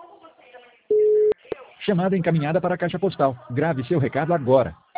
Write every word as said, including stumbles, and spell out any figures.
Chamada encaminhada para a caixa postal. Grave seu recado agora.